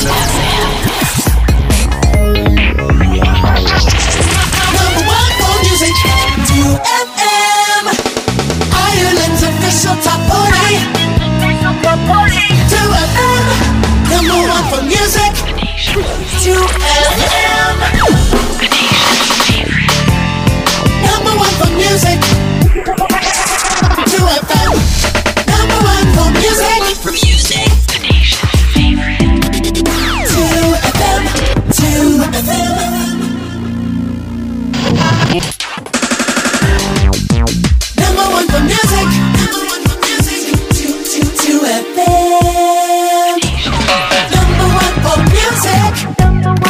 Number one for music, 2FM. Ireland's official top 40. 2FM. Number one for music, 2FM. Number one for music, 2FM. Number one for music, the nation's favorite. 2FM, 2FM. Number one for music, 2FM. Number one for music, the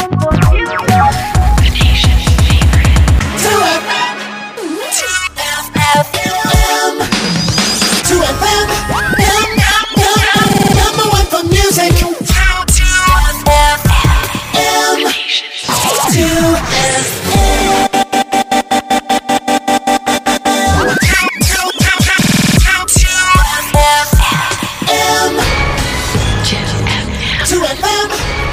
nation's favorite. 2FM, 2FM, 2FM. Number one for music, 2FM, 2FM. To FM.